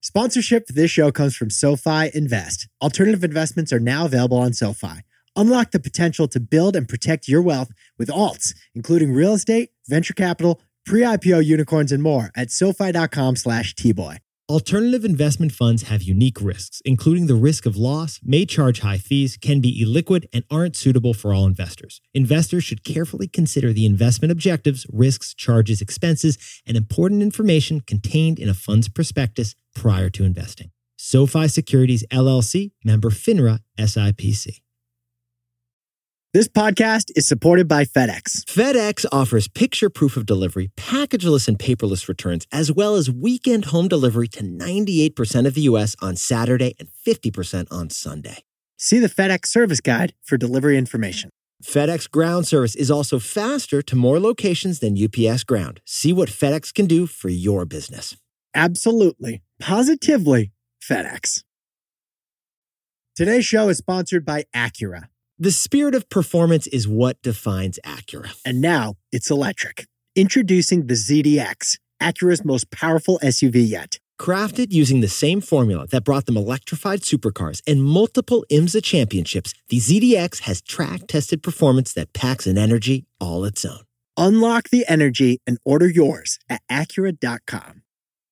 Sponsorship for this show comes from SoFi Invest. Alternative investments are now available on SoFi. Unlock the potential to build and protect your wealth with alts, including real estate, venture capital, pre-IPO unicorns, and more at SoFi.com/Tboy. Alternative investment funds have unique risks, including the risk of loss, may charge high fees, can be illiquid, and aren't suitable for all investors. Investors should carefully consider the investment objectives, risks, charges, expenses, and important information contained in a fund's prospectus prior to investing. SoFi Securities, LLC, member FINRA, SIPC. This podcast is supported by FedEx. FedEx offers picture proof of delivery, packageless and paperless returns, as well as weekend home delivery to 98% of the U.S. on Saturday and 50% on Sunday. See the FedEx service guide for delivery information. FedEx Ground service is also faster to more locations than UPS Ground. See what FedEx can do for your business. Absolutely, positively FedEx. Today's show is sponsored by Acura. The spirit of performance is what defines Acura. And now it's electric. Introducing the ZDX, Acura's most powerful SUV yet. Crafted using the same formula that brought them electrified supercars and multiple IMSA championships, the ZDX has track-tested performance that packs an energy all its own. Unlock the energy and order yours at Acura.com.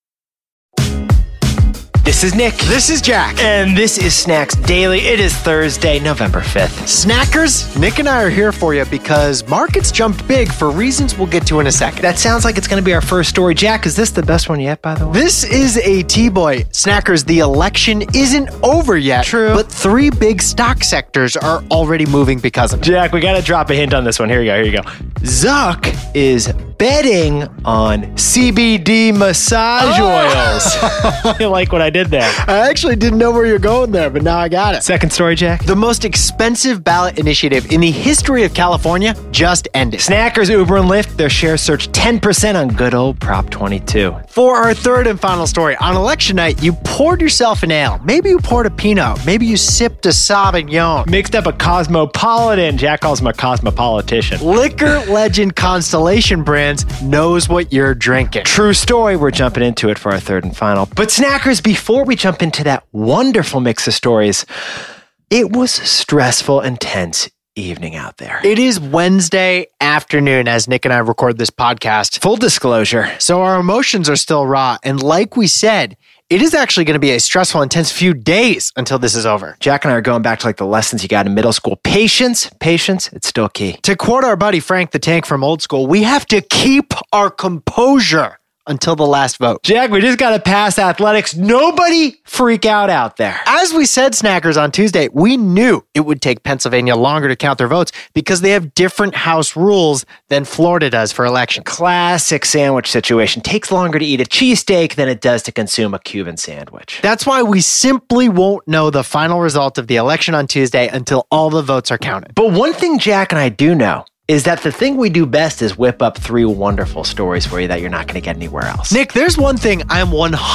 This is Nick. This is Jack. And this is Snacks Daily. It is Thursday, November 5th. Snackers, Nick and I are here for you because markets jumped big for reasons we'll get to in a second. That sounds like it's going to be our first story. Jack, is this the best one yet, by the way? This is a T-Boy. Snackers, the election isn't over yet. True. But three big stock sectors are already moving because of it. Jack, we got to drop a hint on this one. Here you go. Zuck is betting on CBD massage oils. You like what I did there? I actually didn't know where you're going there, but now I got it. Second story, Jack. The most expensive ballot initiative in the history of California just ended. Snackers, Uber, and Lyft, their shares surged 10% on good old Prop 22. For our third and final story, on election night, you poured yourself an ale. Maybe you poured a Pinot. Maybe you sipped a Sauvignon. Mixed up a Cosmopolitan. Jack calls him a cosmopolitan. Liquor legend Constellation Brands knows what you're drinking. True story. We're jumping into it for our third and final. But Snackers, before we jump into that wonderful mix of stories, it was a stressful, intense evening out there. It is Wednesday afternoon as Nick and I record this podcast. Full disclosure. So our emotions are still raw. And like we said, it is actually going to be a stressful, intense few days until this is over. Jack and I are going back to like the lessons you got in middle school. Patience, it's still key. To quote our buddy Frank the Tank from Old School, we have to keep our composure until the last vote. Jack, we just got to pass athletics. Nobody freak out there. As we said, Snackers, on Tuesday, we knew it would take Pennsylvania longer to count their votes because they have different House rules than Florida does for elections. Classic sandwich situation. Takes longer to eat a cheesesteak than it does to consume a Cuban sandwich. That's why we simply won't know the final result of the election on Tuesday until all the votes are counted. But one thing Jack and I do know is that the thing we do best is whip up three wonderful stories for you that you're not going to get anywhere else. Nick, there's one thing I'm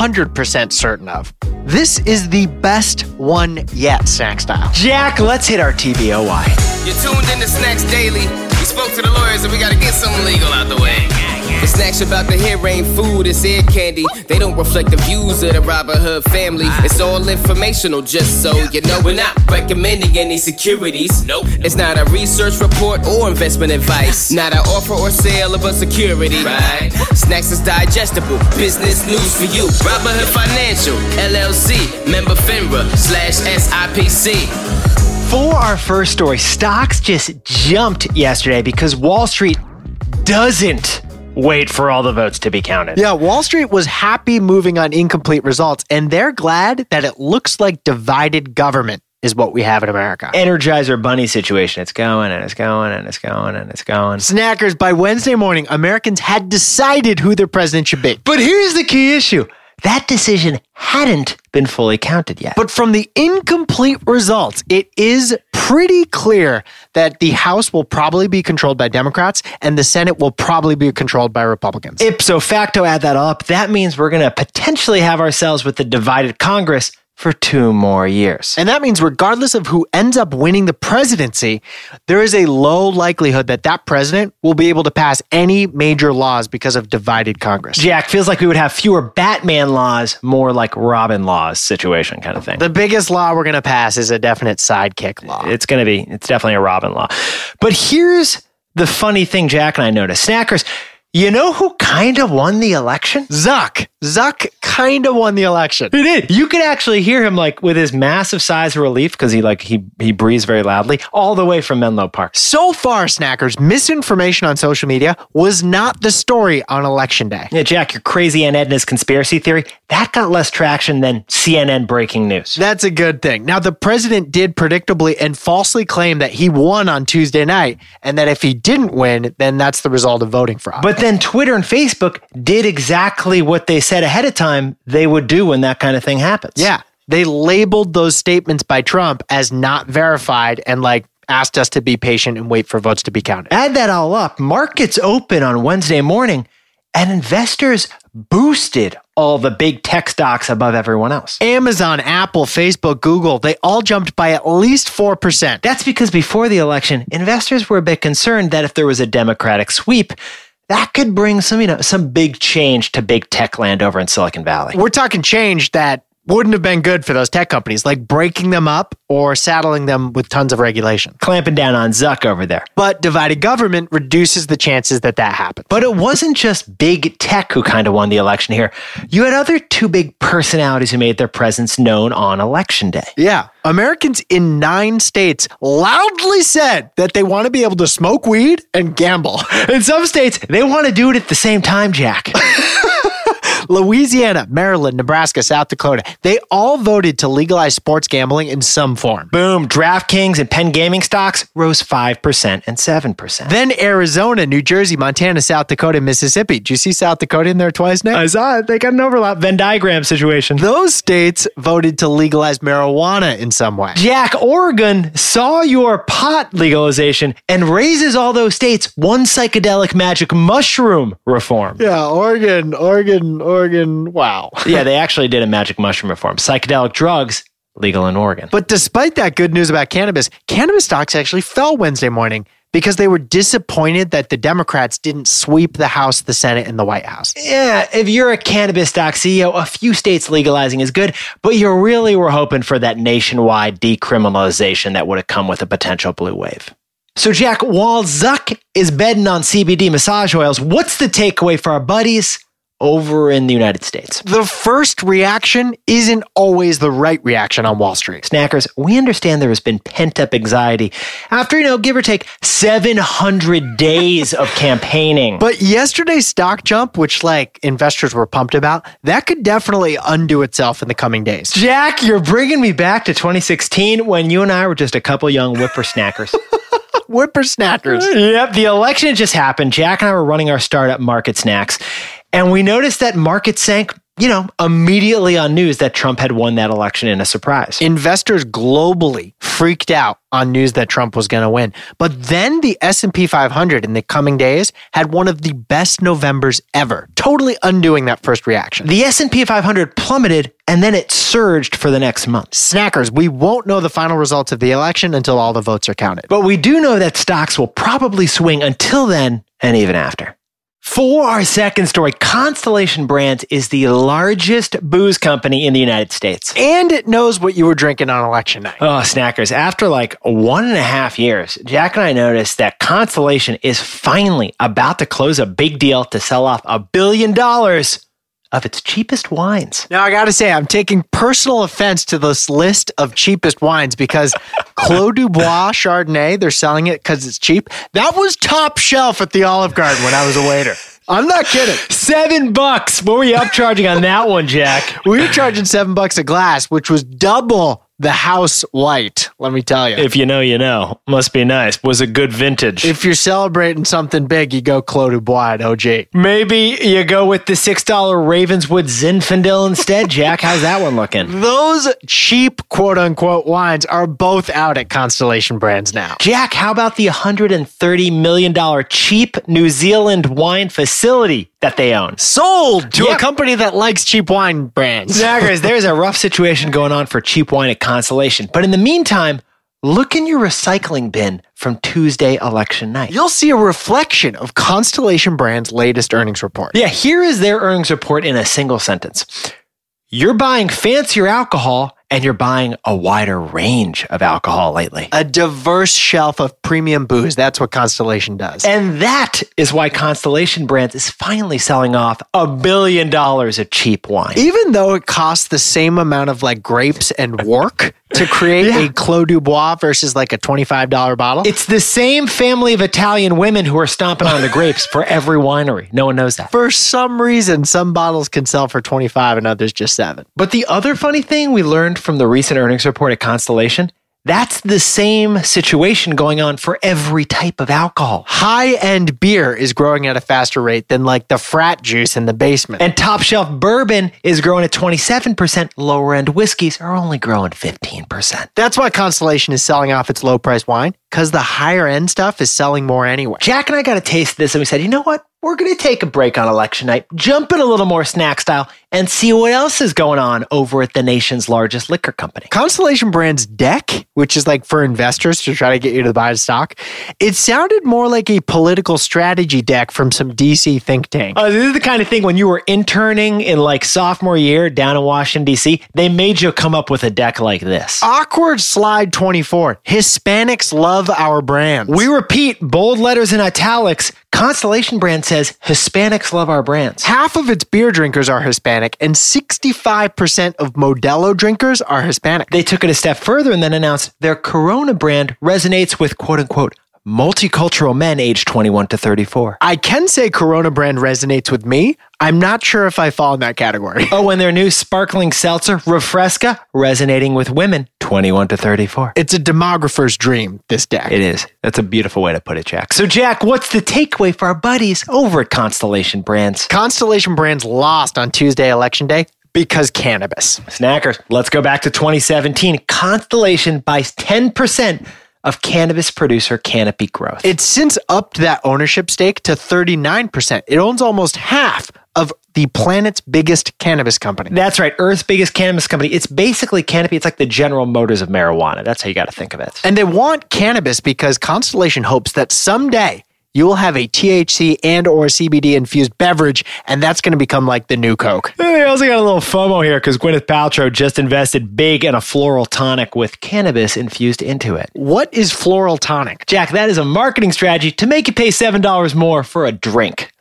100% certain of. This is the best one yet, Snack Style. Jack, let's hit our TBOY. You're tuned in to Snacks Daily. We spoke to the lawyers and we got to get something legal out the way. The snacks about to hear ain't food, it's ear candy. They don't reflect the views of the Robin Hood family. It's all informational, just so you know. We're not recommending any securities. Nope. It's not a research report or investment advice. Not an offer or sale of a security. Right. Snacks is digestible, business news for you. Robin Hood Financial, LLC, member FINRA /SIPC. For our first story, stocks just jumped yesterday because Wall Street doesn't wait for all the votes to be counted. Yeah, Wall Street was happy moving on incomplete results, and they're glad that it looks like divided government is what we have in America. Energizer Bunny situation. It's going and it's going and it's going and it's going. Snackers, by Wednesday morning, Americans had decided who their president should be. But here's the key issue. That decision hadn't been fully counted yet. But from the incomplete results, it is pretty clear that the House will probably be controlled by Democrats and the Senate will probably be controlled by Republicans. Ipso facto, add that up. That means we're going to potentially have ourselves with a divided Congress for 2 more years. And that means regardless of who ends up winning the presidency, there is a low likelihood that that president will be able to pass any major laws because of divided Congress. Jack, feels like we would have fewer Batman laws, more like Robin laws situation kind of thing. The biggest law we're going to pass is a definite sidekick law. It's definitely a Robin law. But here's the funny thing Jack and I noticed. Snackers, you know who kind of won the election? Zuck kind of won the election. He did. You could actually hear him like with his massive sighs of relief because he breathes very loudly all the way from Menlo Park. So far, Snackers, misinformation on social media was not the story on election day. Yeah, Jack, your crazy Aunt Edna's conspiracy theory, that got less traction than CNN breaking news. That's a good thing. Now, the president did predictably and falsely claim that he won on Tuesday night, and that if he didn't win, then that's the result of voting fraud. But then Twitter and Facebook did exactly what they said ahead of time they would do when that kind of thing happens. Yeah. They labeled those statements by Trump as not verified and asked us to be patient and wait for votes to be counted. Add that all up. Markets open on Wednesday morning and investors boosted all the big tech stocks above everyone else. Amazon, Apple, Facebook, Google, they all jumped by at least 4%. That's because before the election, investors were a bit concerned that if there was a Democratic sweep, that could bring some big change to big tech land over in Silicon Valley. We're talking change that wouldn't have been good for those tech companies, like breaking them up or saddling them with tons of regulation. Clamping down on Zuck over there. But divided government reduces the chances that happens. But it wasn't just big tech who kind of won the election here. You had other 2 big personalities who made their presence known on election day. Yeah. Americans in 9 states loudly said that they want to be able to smoke weed and gamble. In some states, they want to do it at the same time, Jack. Louisiana, Maryland, Nebraska, South Dakota, they all voted to legalize sports gambling in some form. Boom. DraftKings and Penn Gaming stocks rose 5% and 7%. Then Arizona, New Jersey, Montana, South Dakota, Mississippi. Did you see South Dakota in there twice now? I saw it. They got an overlap Venn diagram situation. Those states voted to legalize marijuana in some way. Jack, Oregon saw your pot legalization and raises all those states one psychedelic magic mushroom reform. Yeah, Oregon, wow. Yeah, they actually did a magic mushroom reform. Psychedelic drugs, legal in Oregon. But despite that good news about cannabis stocks actually fell Wednesday morning because they were disappointed that the Democrats didn't sweep the House, the Senate, and the White House. Yeah, if you're a cannabis stock CEO, a few states legalizing is good, but you really were hoping for that nationwide decriminalization that would have come with a potential blue wave. So Jack, while Zuck is betting on CBD massage oils, what's the takeaway for our buddies over in the United States? The first reaction isn't always the right reaction on Wall Street. Snackers, we understand there has been pent-up anxiety after, give or take 700 days of campaigning. But yesterday's stock jump, which investors were pumped about, that could definitely undo itself in the coming days. Jack, you're bringing me back to 2016 when you and I were just a couple young whippersnackers. Whippersnackers. Yep, the election had just happened. Jack and I were running our startup Market Snacks, and we noticed that markets sank, immediately on news that Trump had won that election in a surprise. Investors globally freaked out on news that Trump was going to win. But then the S&P 500 in the coming days had one of the best Novembers ever, totally undoing that first reaction. The S&P 500 plummeted, and then it surged for the next month. Snackers, we won't know the final results of the election until all the votes are counted. But we do know that stocks will probably swing until then and even after. For our second story, Constellation Brands is the largest booze company in the United States. And it knows what you were drinking on election night. Oh, Snackers. After 1.5 years, Jack and I noticed that Constellation is finally about to close a big deal to sell off $1 billion of its cheapest wines. Now, I got to say, I'm taking personal offense to this list of cheapest wines because Clos du Bois Chardonnay, they're selling it because it's cheap. That was top shelf at the Olive Garden when I was a waiter. I'm not kidding. $7. What were you upcharging on that one, Jack? We were charging $7 a glass, which was double the house white, let me tell you. If you know, you know. Must be nice. Was a good vintage. If you're celebrating something big, you go Clos du Bois at OG. Maybe you go with the $6 Ravenswood Zinfandel instead, Jack. How's that one looking? Those cheap, quote-unquote, wines are both out at Constellation Brands now. Jack, how about the $130 million cheap New Zealand wine facility that they own. Sold to Yep. a company that likes cheap wine brands. Snaggers, there's a rough situation going on for cheap wine at Constellation. But in the meantime, look in your recycling bin from Tuesday election night. You'll see a reflection of Constellation Brands' latest earnings report. Yeah, here is their earnings report in a single sentence. You're buying fancier alcohol and you're buying a wider range of alcohol lately. A diverse shelf of premium booze. That's what Constellation does. And that is why Constellation Brands is finally selling off $1 billion of cheap wine. Even though it costs the same amount of like grapes and work to create a Clos du Bois versus like a $25 bottle. It's the same family of Italian women who are stomping on the grapes for every winery. No one knows that. For some reason, some bottles can sell for 25 and others just 7. But the other funny thing we learned from the recent earnings report at Constellation, that's the same situation going on for every type of alcohol. High-end beer is growing at a faster rate than like the frat juice in the basement. And top shelf bourbon is growing at 27%. Lower end whiskeys are only growing 15%. That's why Constellation is selling off its low-price wine, because the higher-end stuff is selling more anyway. Jack and I got a taste of this and we said, you know what? We're going to take a break on election night, jump in a little more snack style, and see what else is going on over at the nation's largest liquor company. Constellation Brands deck, which is like for investors to try to get you to buy the stock, it sounded more like a political strategy deck from some DC think tank. This is the kind of thing when you were interning in like sophomore year down in Washington, D.C., they made you come up with a deck like this. Awkward slide 24. Hispanics love our brands. We repeat, bold letters in italics, Constellation Brand says Hispanics love our brands. Half of its beer drinkers are Hispanic, and 65% of Modelo drinkers are Hispanic. They took it a step further and then announced their Corona brand resonates with quote unquote multicultural men aged 21 to 34. I can say Corona brand resonates with me. I'm not sure if I fall in that category. Oh, and their new sparkling seltzer, Refresca, resonating with women 21 to 34. It's a demographer's dream, this deck. It is. That's a beautiful way to put it, Jack. So, Jack, what's the takeaway for our buddies over at Constellation Brands? Constellation Brands lost on Tuesday, Election Day, because cannabis. Snackers, let's go back to 2017. Constellation buys 10% of cannabis producer Canopy Growth. It's since upped that ownership stake to 39%. It owns almost half of the planet's biggest cannabis company. That's right, Earth's biggest cannabis company. It's basically Canopy. It's like the General Motors of marijuana. That's how you got to think of it. And they want cannabis because Constellation hopes that someday you will have a THC and or CBD infused beverage, and that's going to become like the new Coke. They also got a little FOMO here because Gwyneth Paltrow just invested big in a floral tonic with cannabis infused into it. What is floral tonic? Jack, that is a marketing strategy to make you pay $7 more for a drink.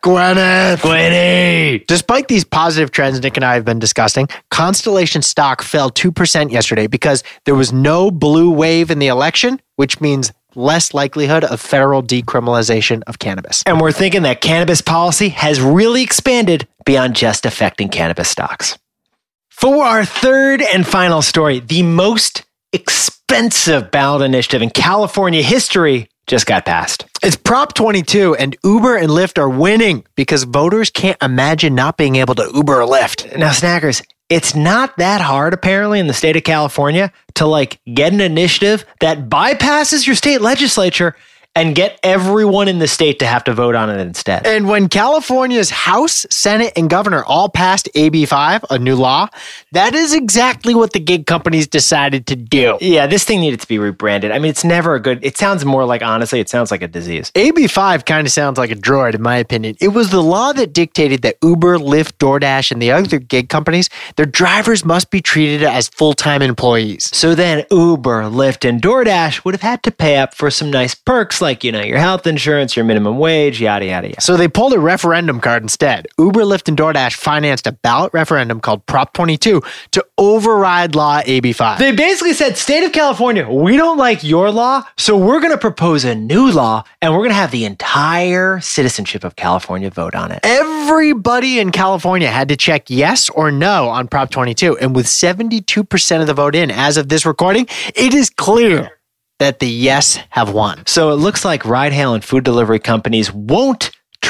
Gwyneth! Despite these positive trends Nick and I have been discussing, Constellation stock fell 2% yesterday because there was no blue wave in the election, which means less likelihood of federal decriminalization of cannabis. And we're thinking that cannabis policy has really expanded beyond just affecting cannabis stocks. For our third and final story, the most expensive ballot initiative in California history just got passed. It's Prop 22, and Uber and Lyft are winning because voters can't imagine not being able to Uber or Lyft. Now, Snackers, it's not that hard, apparently, in the state of California to get an initiative that bypasses your state legislature and get everyone in the state to have to vote on it instead. And when California's House, Senate, and Governor all passed AB 5, a new law, that is exactly what the gig companies decided to do. Yeah, this thing needed to be rebranded. I mean, it's never a good, it sounds more like, honestly, it sounds like a disease. AB 5 kind of sounds like a droid, in my opinion. It was the law that dictated that Uber, Lyft, DoorDash, and the other gig companies, their drivers must be treated as full-time employees. So then Uber, Lyft, and DoorDash would have had to pay up for some nice perks like, your health insurance, your minimum wage, yada, yada, yada. So they pulled a referendum card instead. Uber, Lyft, and DoorDash financed a ballot referendum called Prop 22 to override Law AB 5. They basically said, State of California, we don't like your law, so we're going to propose a new law, and we're going to have the entire citizenship of California vote on it. Everybody in California had to check yes or no on Prop 22, and with 72% of the vote in as of this recording, it is clear that the yes have won. So it looks like ride-hail and food delivery companies won't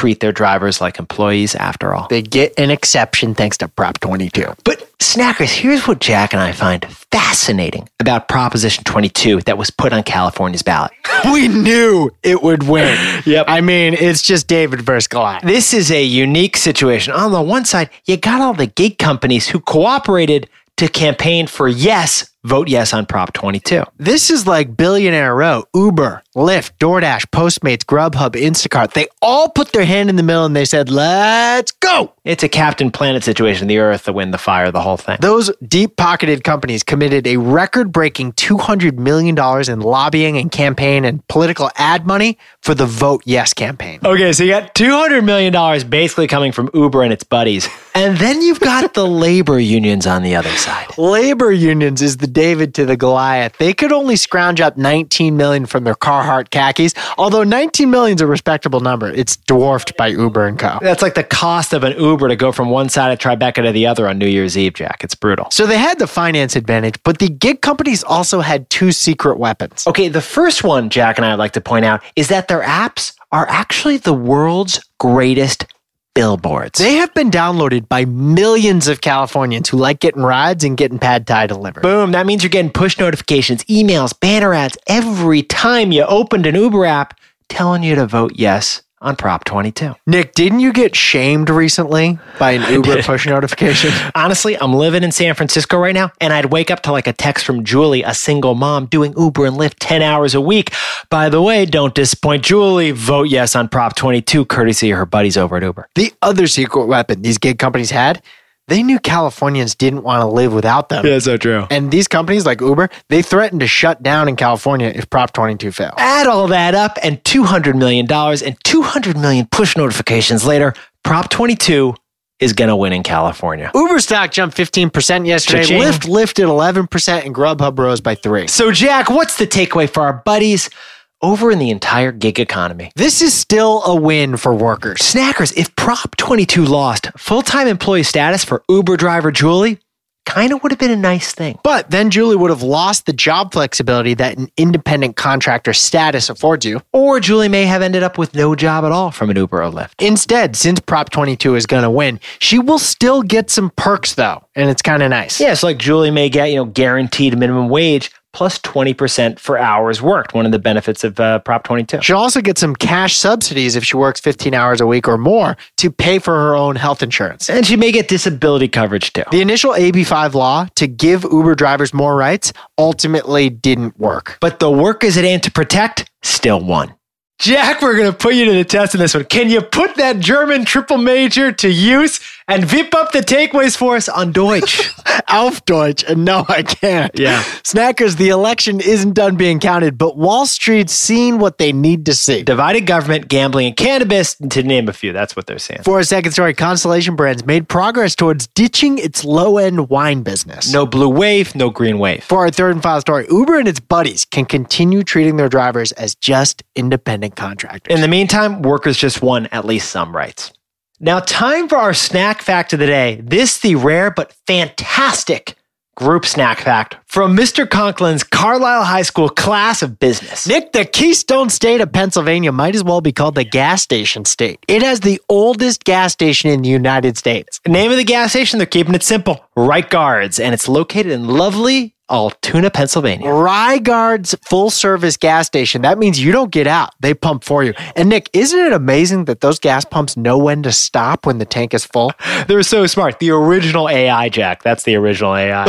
treat their drivers like employees after all. They get an exception thanks to Prop 22. But Snackers, here's what Jack and I find fascinating about Proposition 22 that was put on California's ballot. We knew it would win. Yep. I mean, it's just David versus Goliath. This is a unique situation. On the one side, you got all the gig companies who cooperated to campaign for vote yes on Prop 22. This is like Billionaire Row, Uber, Lyft, DoorDash, Postmates, Grubhub, Instacart. They all put their hand in the middle and they said, let's go. It's a Captain Planet situation, the earth, the wind, the fire, the whole thing. Those deep-pocketed companies committed a record-breaking $200 million in lobbying and campaign and political ad money for the Vote Yes campaign. Okay, so you got $200 million basically coming from Uber and its buddies. And then you've got the labor unions on the other side. Labor unions is the David to the Goliath. They could only scrounge up $19 million from their Carhartt khakis, although $19 million is a respectable number. It's dwarfed by Uber and Co. That's like the cost of an Uber to go from one side of Tribeca to the other on New Year's Eve, Jack. It's brutal. So they had the finance advantage, but the gig companies also had two secret weapons. Okay, the first one, Jack and I would like to point out, is that their apps are actually the world's greatest billboards. They have been downloaded by millions of Californians who like getting rides and getting pad thai delivered. Boom, that means you're getting push notifications, emails, banner ads every time you opened an Uber app telling you to vote yes on Prop 22. Nick, didn't you get shamed recently by an Uber push notification? Honestly, I'm living in San Francisco right now, and I'd wake up to like a text from Julie, a single mom doing Uber and Lyft 10 hours a week. By the way, don't disappoint Julie. Vote yes on Prop 22, courtesy of her buddies over at Uber. The other secret weapon these gig companies had, they knew Californians didn't want to live without them. Yeah, so true. And these companies like Uber, they threatened to shut down in California if Prop 22 failed. Add all that up, and $200 million and 200 million push notifications later, Prop 22 is going to win in California. Uber stock jumped 15% yesterday. Cha-ching. Lyft lifted 11% and Grubhub rose by 3%. So, Jack, what's the takeaway for our buddies over in the entire gig economy? This is still a win for workers. Snackers, if Prop 22 lost full-time employee status for Uber driver Julie, kind of would have been a nice thing. But then Julie would have lost the job flexibility that an independent contractor status affords you. Or Julie may have ended up with no job at all from an Uber or Lyft. Instead, since Prop 22 is going to win, she will still get some perks though, and it's kind of nice. Yeah, so like Julie may get, guaranteed minimum wage plus 20% for hours worked, one of the benefits of Prop 22. She'll also get some cash subsidies if she works 15 hours a week or more to pay for her own health insurance. And she may get disability coverage too. The initial AB5 law to give Uber drivers more rights ultimately didn't work. But the workers it aimed to protect still won. Jack, we're going to put you to the test in this one. Can you put that German triple major to use and whip up the takeaways for us on Deutsch? Auf Deutsch. And no, I can't. Yeah. Snackers, the election isn't done being counted, but Wall Street's seen what they need to see. Divided government, gambling, and cannabis, to name a few. That's what they're saying. For a second story, Constellation Brands made progress towards ditching its low-end wine business. No blue wave, no green wave. For our third and final story, Uber and its buddies can continue treating their drivers as just independent contractors. In the meantime, workers just won at least some rights. Now, time for our snack fact of the day. This the rare but fantastic group snack fact from Mr. Conklin's Carlisle High School class of business. Nick, the Keystone State of Pennsylvania might as well be called the gas station state. It has the oldest gas station in the United States. Name of the gas station, they're keeping it simple, Right Guards, and it's located in lovely Altoona, Pennsylvania. Ryguard's full-service gas station. That means you don't get out. They pump for you. And Nick, isn't it amazing that those gas pumps know when to stop when the tank is full? They're so smart. The original AI, Jack. That's the original AI.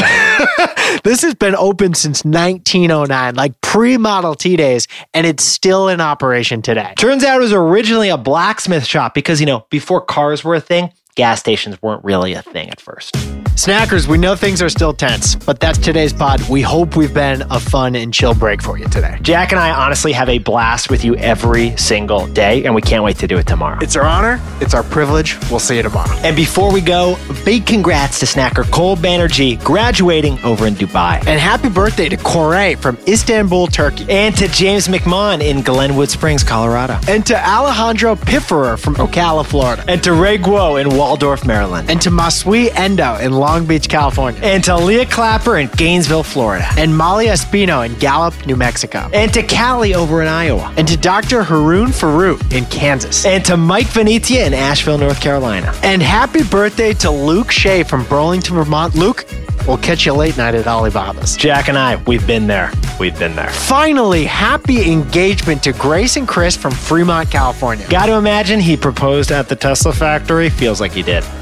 This has been open since 1909, like pre-Model T days, and it's still in operation today. Turns out it was originally a blacksmith shop because, before cars were a thing, gas stations weren't really a thing at first. Snackers, we know things are still tense, but that's today's pod. We hope we've been a fun and chill break for you today. Jack and I honestly have a blast with you every single day, and we can't wait to do it tomorrow. It's our honor. It's our privilege. We'll see you tomorrow. And before we go, big congrats to snacker Cole Banerjee graduating over in Dubai. And happy birthday to Corey from Istanbul, Turkey. And to James McMahon in Glenwood Springs, Colorado. And to Alejandro Pifferer from Ocala, Florida. And to Ray Guo in Waldorf, Maryland. And to Masui Endo in Long Beach, California. And to Leah Clapper in Gainesville, Florida. And Molly Espino in Gallup, New Mexico. And to Callie over in Iowa. And to Dr. Haroon Farouk in Kansas. And to Mike Venezia in Asheville, North Carolina. And happy birthday to Luke Shea from Burlington, Vermont. Luke, we'll catch you late night at Alibaba's. Jack and I, we've been there. We've been there. Finally, happy engagement to Grace and Chris from Fremont, California. Got to imagine he proposed at the Tesla factory. Feels like he did.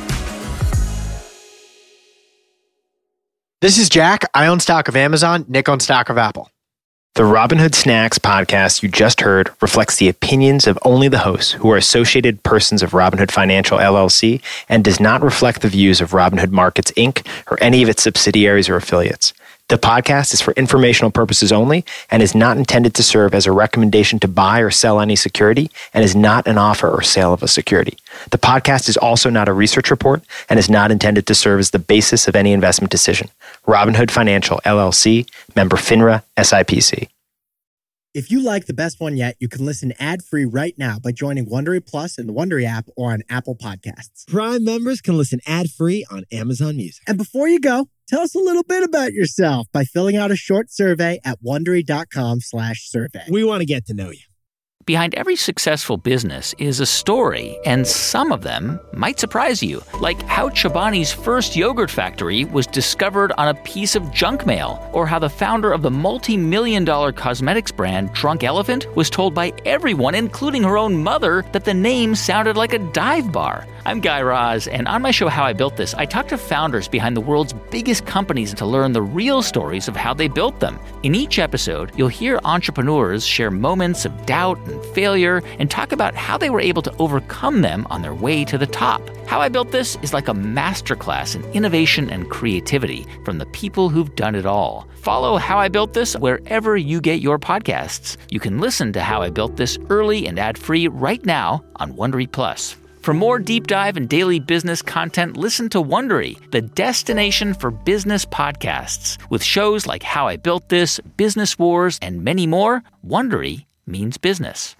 This is Jack. I own stock of Amazon. Nick owns stock of Apple. The Robinhood Snacks podcast you just heard reflects the opinions of only the hosts who are associated persons of Robinhood Financial LLC and does not reflect the views of Robinhood Markets, Inc. or any of its subsidiaries or affiliates. The podcast is for informational purposes only and is not intended to serve as a recommendation to buy or sell any security and is not an offer or sale of a security. The podcast is also not a research report and is not intended to serve as the basis of any investment decision. Robinhood Financial LLC, member FINRA, SIPC. If you like The Best One Yet, you can listen ad-free right now by joining Wondery Plus in the Wondery app or on Apple Podcasts. Prime members can listen ad-free on Amazon Music. And before you go, tell us a little bit about yourself by filling out a short survey at Wondery.com/survey. We want to get to know you. Behind every successful business is a story, and some of them might surprise you, like how Chobani's first yogurt factory was discovered on a piece of junk mail, or how the founder of the multi-million-dollar cosmetics brand Drunk Elephant was told by everyone, including her own mother, that the name sounded like a dive bar. I'm Guy Raz, and on my show How I Built This, I talk to founders behind the world's biggest companies to learn the real stories of how they built them. In each episode, you'll hear entrepreneurs share moments of doubt and failure and talk about how they were able to overcome them on their way to the top. How I Built This is like a masterclass in innovation and creativity from the people who've done it all. Follow How I Built This wherever you get your podcasts. You can listen to How I Built This early and ad-free right now on Wondery Plus. For more deep dive and daily business content, listen to Wondery, the destination for business podcasts. With shows like How I Built This, Business Wars, and many more, Wondery means business.